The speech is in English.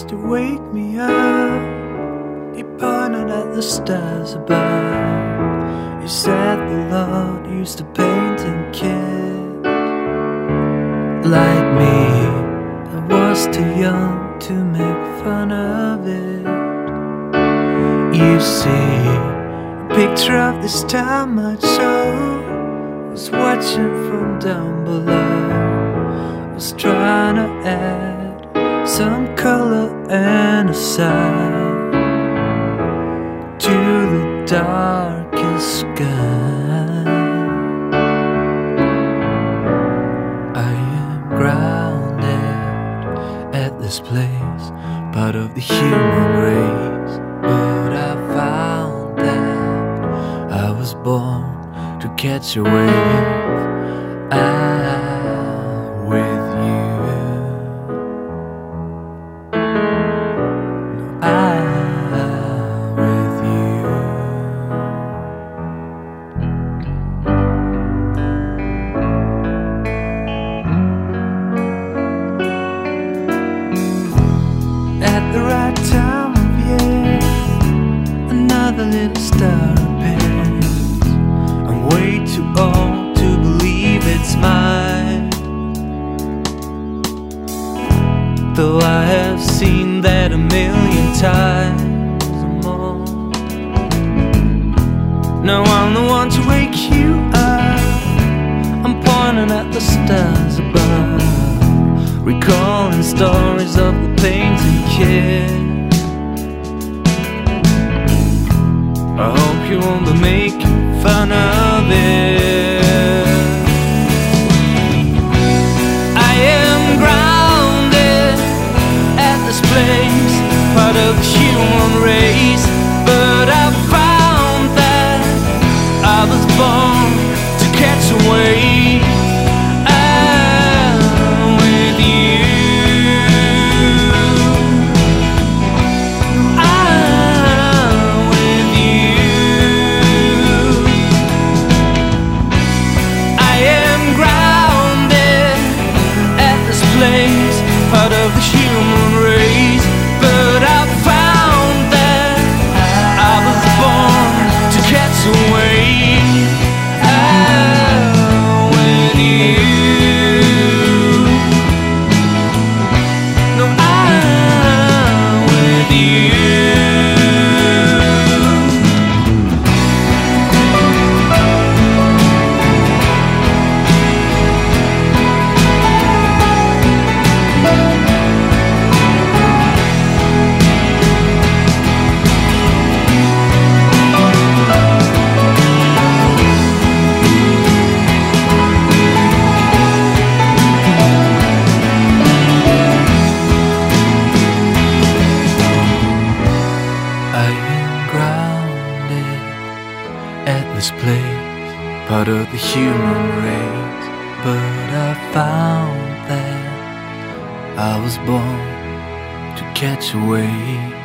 used to wake me up. He pointed at the stars above. He said the Lord used to paint and kid. Like me, I was too young to make fun of it. You see, a picture of this time I'd show was watching from down below. Was trying to add some color and a side to the darkest sky. I am grounded at this place, part of the human race. But I found that I was born to catch a wave. With you, with you. At the right time of year, another little star appears. I'm way too old to believe it's mine, though I have seen that a million times or more. Now I'm the one to wake you up. I'm pointing at the stars above, recalling stories of the painted kid. I hope you won't be making fun of it. I am grounded at this place, part of the human race. But I found that I was born to catch a wave. With you, with you. I am grounded at this place, part of the human race. But I found that I was born to catch a wave. With you, no, I'm with you. I am grounded at this place, part of the human race. But I found that I was born to catch a wave.